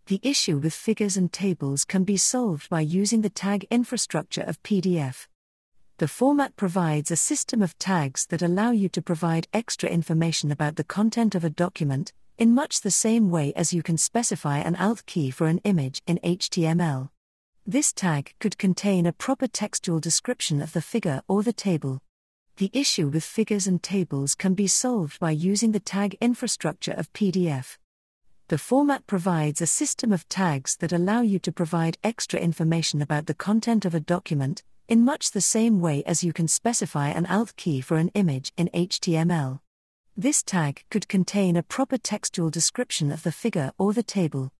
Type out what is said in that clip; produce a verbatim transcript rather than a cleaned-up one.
The issue with figures and tables can be solved by using the tag infrastructure of P D F. The format provides a system of tags that allow you to provide extra information about the content of a document, in much the same way as you can specify an alt key for an image in H T M L. This tag could contain a proper textual description of the figure or the table. The issue with figures and tables can be solved by using the tag infrastructure of P D F. The format provides a system of tags that allow you to provide extra information about the content of a document, in much the same way as you can specify an alt key for an image in H T M L. This tag could contain a proper textual description of the figure or the table.